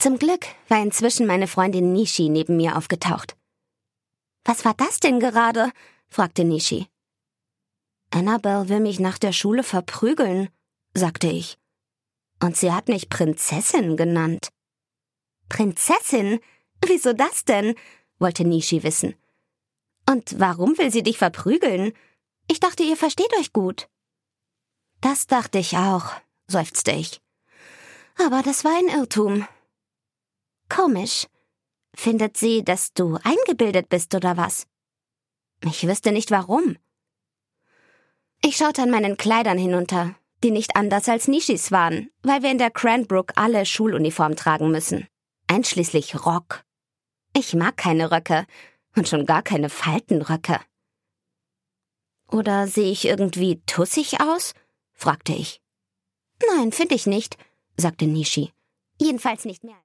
Zum Glück war inzwischen meine Freundin Nishi neben mir aufgetaucht. »Was war das denn gerade?« fragte Nishi. »Annabelle will mich nach der Schule verprügeln«, sagte ich. »Und sie hat mich Prinzessin genannt.« »Prinzessin? Wieso das denn?« wollte Nishi wissen. »Und warum will sie dich verprügeln? Ich dachte, ihr versteht euch gut.« »Das dachte ich auch«, seufzte ich. »Aber das war ein Irrtum.« »Komisch. Findet sie, dass du eingebildet bist, oder was?« »Ich wüsste nicht, warum.« Ich schaute an meinen Kleidern hinunter, die nicht anders als Nishis waren, weil wir in der Cranbrook alle Schuluniform tragen müssen. Einschließlich Rock. Ich mag keine Röcke und schon gar keine Faltenröcke. »Oder sehe ich irgendwie tussig aus?« fragte ich. »Nein, finde ich nicht«, sagte Nishi. »Jedenfalls nicht mehr.«